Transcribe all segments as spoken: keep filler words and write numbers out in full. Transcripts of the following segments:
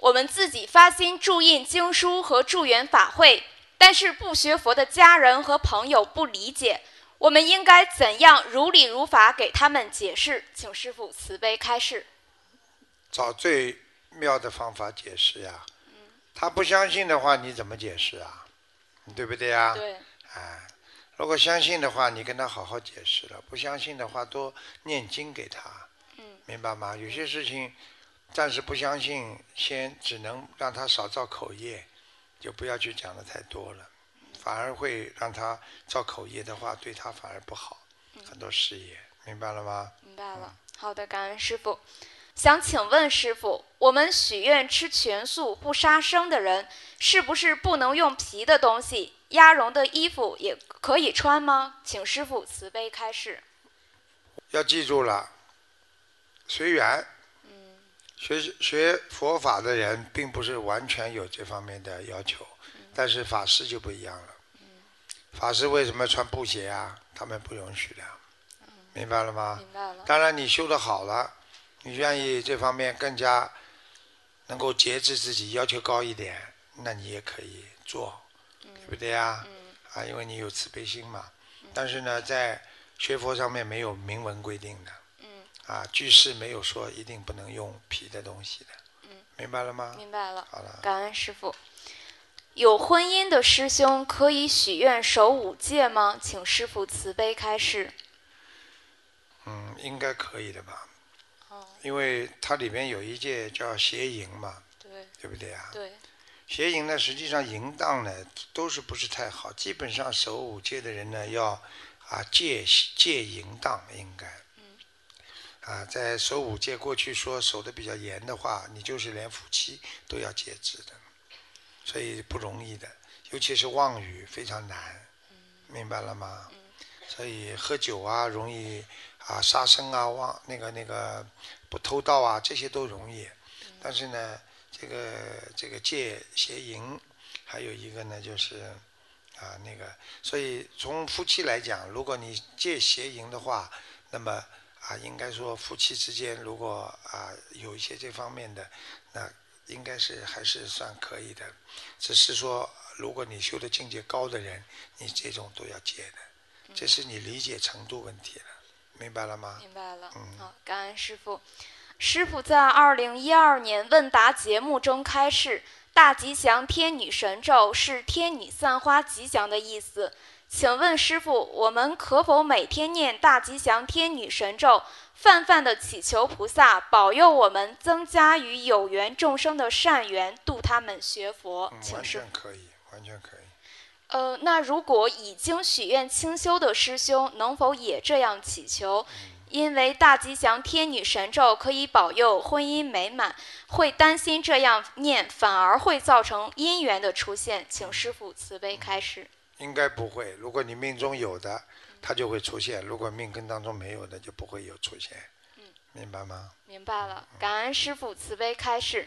我们自己发心注印经书和助缘法会，但是不学佛的家人和朋友不理解，我们应该怎样如理如法给他们解释？请师父慈悲开示。 找最妙的方法解释呀。他不相信的话，你怎么解释啊？对不对呀？ 对。 哎，如果相信的话，你跟他好好解释了；不相信的话，多念经给他。 嗯。 明白吗？有些事情暂时不相信，先只能让他少造口业，就不要去讲的太多了，反而会让他造口业的话，对他反而不好。嗯、很多事业，明白了吗？ 明白了。嗯、好的，感恩师父。想请问师父，我们许愿吃全素不杀生的人，是不是不能用皮的东西？鸭绒的衣服也可以穿吗？请师父慈悲开示。 要记住了，随缘。嗯。学学佛法的人，并不是完全有这方面的要求，嗯、但是法师就不一样了。嗯、法师为什么穿布鞋啊？他们不允许的。嗯、明白了吗？ 明白了。 当然，你修得好了。你愿意这方面更加能够节制自己，要求高一点，那你也可以做，嗯、对不对呀？嗯、啊，因为你有慈悲心嘛。嗯、但是呢，在学佛上面没有明文规定的，嗯、啊，居士没有说一定不能用皮的东西的，嗯、明白了吗？ 明白了。 好了。 感恩师父。有婚姻的师兄可以许愿守五戒吗？请师父慈悲开示。 嗯，应该可以的吧。因为它里面有一戒叫邪淫嘛， 对， 对不对啊？ 对。 邪淫呢，实际上淫荡呢，都是不是太好。基本上守五戒的人呢，要啊戒戒淫荡，应该。嗯。啊，在守五戒过去说守得比较严的话，你就是连夫妻都要节制的，所以不容易的，尤其是妄语非常难，嗯、明白了吗？嗯、所以喝酒啊，容易啊杀生啊，妄那个那个。不偷盗啊，这些都容易，但是呢，这个这个戒邪淫，还有一个呢就是啊那个，所以从夫妻来讲，如果你戒邪淫的话，那么啊应该说夫妻之间如果啊有一些这方面的，那应该是还是算可以的，只是说如果你修的境界高的人，你这种都要戒的，这是你理解程度问题了。明白了吗？ 明白了。 嗯， 好，感恩师父。师父在二零一二年问答节目中开示，大吉祥天女神咒是天女散花吉祥的意思。请问师父，我们可否每天念大吉祥天女神咒，泛泛的祈求菩萨保佑我们增加与有缘众生的善缘，度他们学佛？ 嗯、完全可以，完全可以。 呃，那如果已经许愿清修的师兄，能否也这样祈求？因为大吉祥天女神咒可以保佑婚姻美满，会担心这样念反而会造成姻缘的出现，请师父慈悲开示。 应该不会，如果你命中有的，它就会出现；如果命根当中没有的，就不会有出现。嗯，明白吗？ 明白了，感恩师父慈悲开示。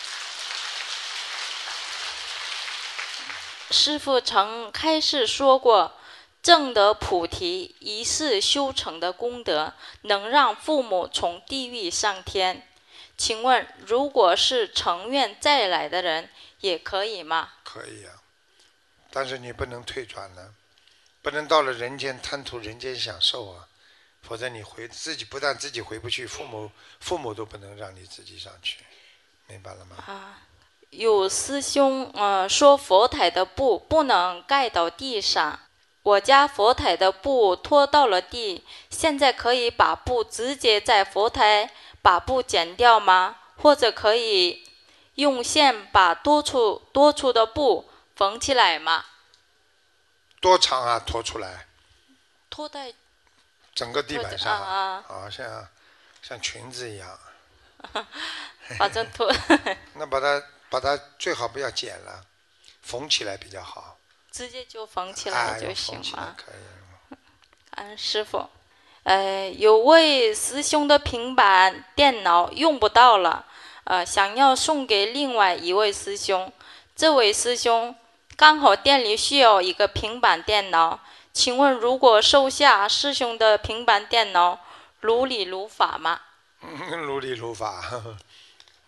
师父曾开示说过，证得菩提一世修成的功德，能让父母从地狱上天。请问，如果是成愿再来的人，也可以吗？ 可以啊，但是你不能退转呢，不能到了人间贪图人间享受啊，否则你回自己不但自己回不去，父母父母都不能让你自己上去，明白了吗？ 啊。有师兄呃说佛台的布不能盖到地上，我家佛台的布拖到了地，现在可以把布直接在佛台把布剪掉吗？或者可以用线把多出多出的布缝起来吗？ 多长啊？拖出来？ 拖在整个地板上啊，啊啊像像裙子一样。 反正拖。 那把它。把它最好不要剪了，缝起来比较好。 直接就缝起来就行吗？可以。 嗯，师父，呃，有位师兄的平板电脑用不到了，呃，想要送给另外一位师兄。这位师兄刚好店里需要一个平板电脑，请问如果收下师兄的平板电脑，如理如法吗？ 嗯，如理如法。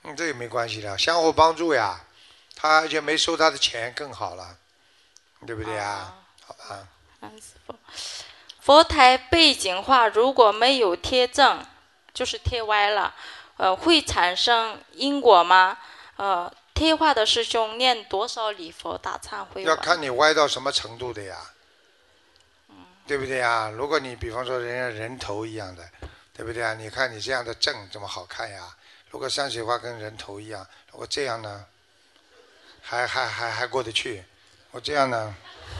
嗯，这也没关系的，相互帮助呀。他而且没收他的钱更好了，对不对呀？好吧。 嗯，师父，佛台背景画如果没有贴正，就是贴歪了，呃，会产生因果吗？呃，贴画的师兄念多少礼佛大忏悔文？ 要看你歪到什么程度的呀，对不对呀？如果你比方说人家人头一样的，对不对啊？你看你这样的正这么好看呀，如果山水画跟人头一样，如果这样呢，还还还还过得去，我这样呢，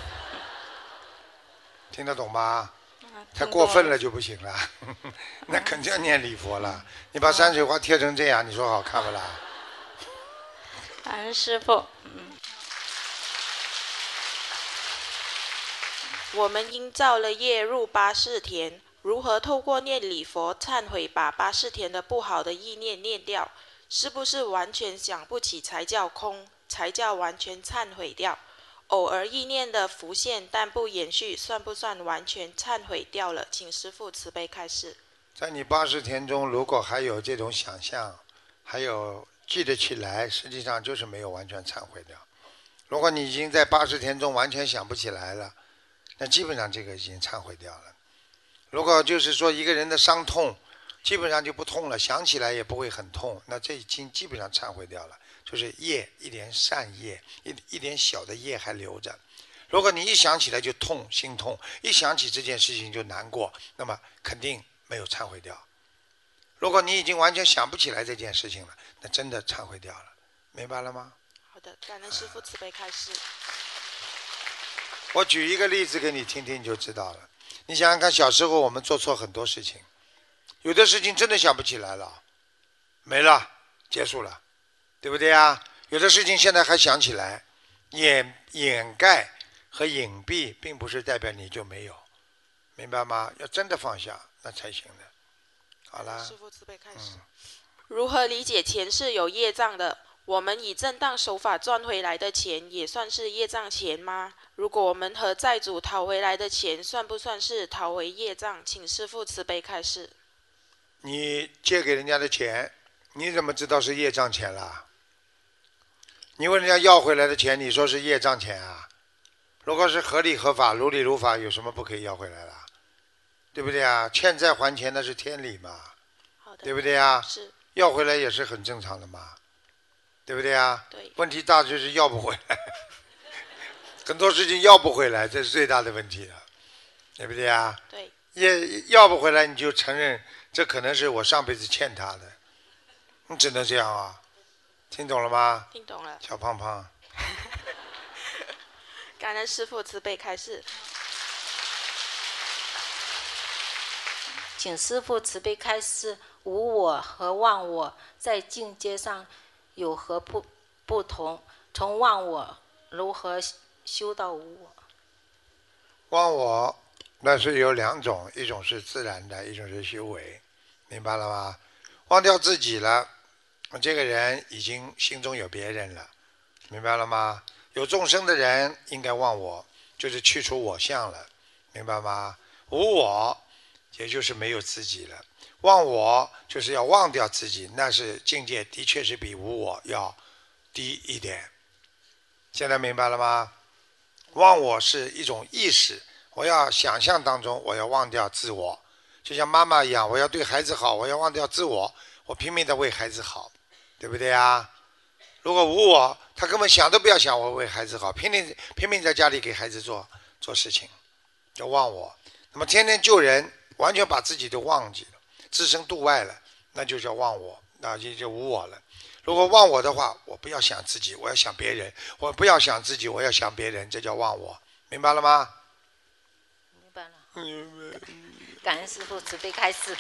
听得懂吗？太过分了就不行了，那肯定要念礼佛了。你把山水画贴成这样，你说好看不啦？ 感恩师父。嗯， 我们因造了业入八识田，如何透过念礼佛忏悔，把八识田的不好的意念念掉？是不是完全想不起才叫空，才叫完全忏悔掉？偶尔意念的浮现但不延续，算不算完全忏悔掉了？请师父慈悲开示。 在你八识田中，如果还有这种想象，还有记得起来，实际上就是没有完全忏悔掉。如果你已经在八识田中完全想不起来了，那基本上这个已经忏悔掉了。如果就是说一个人的伤痛基本上就不痛了，想起来也不会很痛，那这已经基本上忏悔掉了，就是业一点善业，一一点小的业还留着。如果你一想起来就痛，心痛，一想起这件事情就难过，那么肯定没有忏悔掉。如果你已经完全想不起来这件事情了，那真的忏悔掉了，明白了吗？ 好的，感恩师父慈悲开示。 我举一个例子给你听听，你就知道了。你想想看，小时候我们做错很多事情，有的事情真的想不起来了，没了，结束了，对不对呀？有的事情现在还想起来，掩掩盖和隐蔽，并不是代表你就没有，明白吗？要真的放下，那才行的。好了。 师父慈悲开示。 嗯。 如何理解钱是有业障的？我们以正当手法赚回来的钱，也算是业障钱吗？如果我们和债主讨回来的钱，算不算是讨回业障？请师父慈悲开示。 你借给人家的钱，你怎么知道是业障钱啦？你问人家要回来的钱，你说是业障钱啊？如果是合理合法、如理如法，有什么不可以要回来啦？对不对啊？欠债还钱那是天理嘛， 好的， 对不对啊？ 是。 要回来也是很正常的嘛，对不对啊？ 对。 问题大就是要不回来，很多事情要不回来，这是最大的问题了，对不对啊？ 对。 也要不回来，你就承认这可能是我上辈子欠他的，你只能这样啊，听懂了吗？ 听懂了。 小胖胖。 感恩师父慈悲开示。 请师父慈悲开示，无我和忘我在境界上有何不不同？从忘我如何修到无我？ 忘我那是有两种，一种是自然的，一种是修为，明白了吗？忘掉自己了，这个人已经心中有别人了，明白了吗？有众生的人应该忘我，就是去除我相了，明白吗？无我也就是没有自己了，忘我就是要忘掉自己，那是境界的确是比无我要低一点。现在明白了吗？忘我是一种意识，我要想象当中我要忘掉自我，就像妈妈一样，我要对孩子好，我要忘掉自我，我拼命的为孩子好，对不对啊？如果无我，他根本想都不要想我为孩子好，拼命拼命在家里给孩子做做事情，叫忘我。那么天天救人，完全把自己都忘记了，置身度外了，那就叫忘我，那就就无我了。如果忘我的话，我不要想自己，我要想别人；我不要想自己，我要想别人，这叫忘我，明白了吗？ 明白了。感恩师父慈悲开示。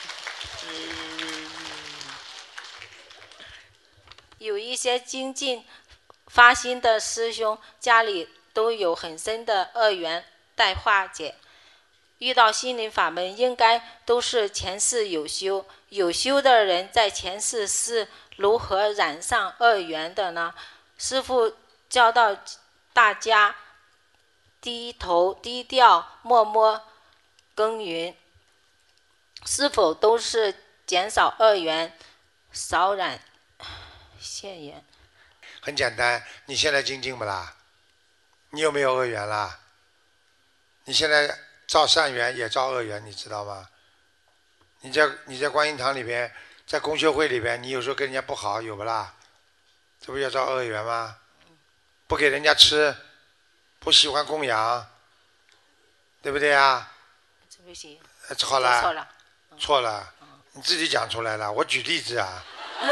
有一些精进发心的师兄，家里都有很深的恶缘待化解。遇到心灵法门，应该都是前世有修，有修的人在前世是如何染上恶缘的呢？师父教导大家低头低调，默默耕耘，是否都是减少恶缘，少染现缘。 很简单，你现在精进不啦？你有没有恶缘啦？你现在造善缘也造恶缘，你知道吗？你在你在观音堂里边，在公修会里边，你有时候跟人家不好，有不啦？这不要造恶缘吗？不给人家吃，不喜欢供养，对不对啊？ 对不起， 呃错了， 错了， 错了，你自己讲出来了，我举例子啊。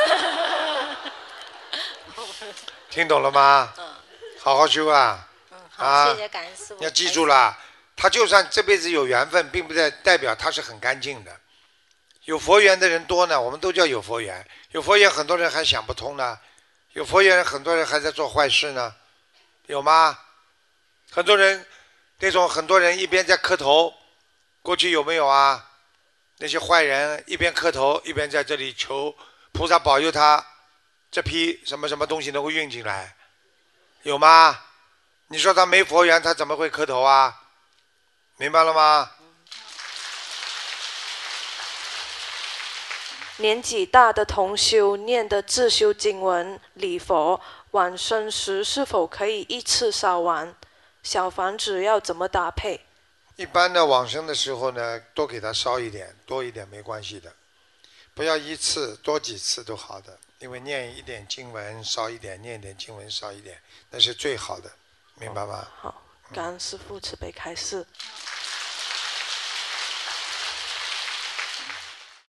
听懂了吗？ 嗯好好修啊！ 嗯，好， 啊谢谢感恩师傅。 要记住了，他就算这辈子有缘分，并不代代表他是很干净的。有佛缘的人多呢，我们都叫有佛缘。有佛缘，很多人还想不通呢；有佛缘，很多人还在做坏事呢，有吗？很多人，那种很多人一边在磕头，过去有没有啊？那些坏人一边磕头，一边在这里求菩萨保佑他这批什么什么东西能够运进来，有吗？你说他没佛缘，他怎么会磕头啊？明白了吗？ 年纪大的同修念的自修经文礼佛，往生时是否可以一次烧完？小房子要怎么搭配？ 一般的往生的时候呢，多给他烧一点，多一点没关系的，不要一次，多几次都好的。因为念一点经文烧一点，念一点经文烧一点，那是最好的，明白吗？ 好，感恩师父慈悲开示。 嗯